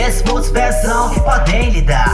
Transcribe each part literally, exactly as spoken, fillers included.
E esses putos pensam que podem lidar.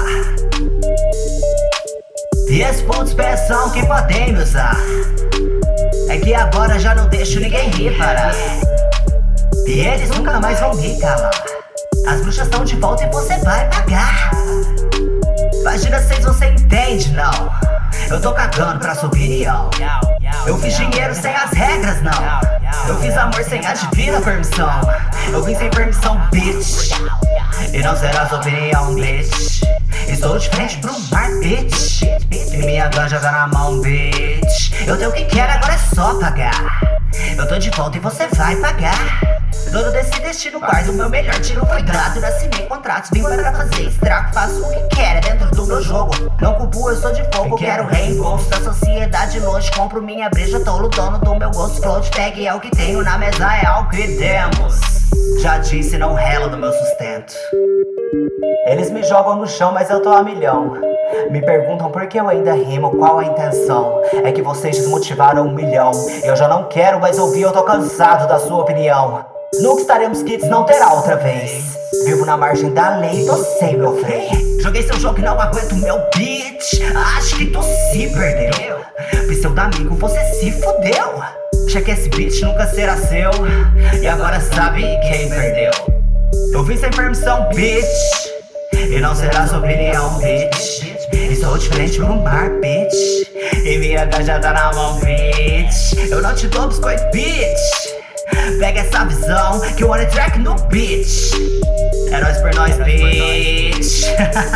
E esses putos pensam que podem me usar. É que agora já não deixo ninguém rir parar. E eles nunca mais vão me calar. As bruxas estão de volta e você vai pagar. Imagina vocês, você entende não? Eu tô cagando pra sua opinião. Eu fiz dinheiro sem as regras não. Eu fiz amor sem a divina permissão. Eu vim sem permissão, bitch. E não será sua opinião, bitch. Estou de frente pro mar, bitch. E minha ganja tá na mão, bitch. Eu tenho o que quero, agora é só pagar. Eu tô de volta e você vai pagar. Dono desse destino, guardo o meu melhor tiro. Foi dado, assinei contratos, vim para fazer estrago. Faço o que quero, é dentro do meu jogo. Não culpo, eu sou de fogo, quero reembolso da sociedade longe. Compro minha breja, tolo, dono do meu gosto. Float tag é o que tenho na mesa, é algo que demos. Já disse, não rela do meu sustento. Eles me jogam no chão, mas eu tô a milhão. Me perguntam por que eu ainda rimo, qual a intenção. É que vocês desmotivaram um milhão. Eu já não quero mais ouvir, eu tô cansado da sua opinião. Nunca estaremos quites, não terá outra vez. Vivo na margem da lei, tô sem meu freio. Joguei seu jogo e não aguento meu beat. Acho que tu se perdeu. Pseudo amigo, você se fudeu. Já que esse beat nunca será seu. E agora sabe quem perdeu. Eu vim sem permissão, bitch. E não será sua opinião, bitch. Estou diferente por um bar, bitch. E minha ganja tá na mão, bitch. Eu não te dou biscoito, bitch. Pega essa visão que o one track no bitch. É nóis por nós, bitch.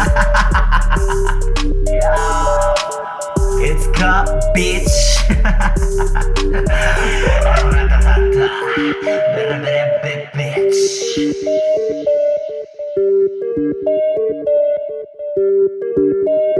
It's cup, bitch. Bitch.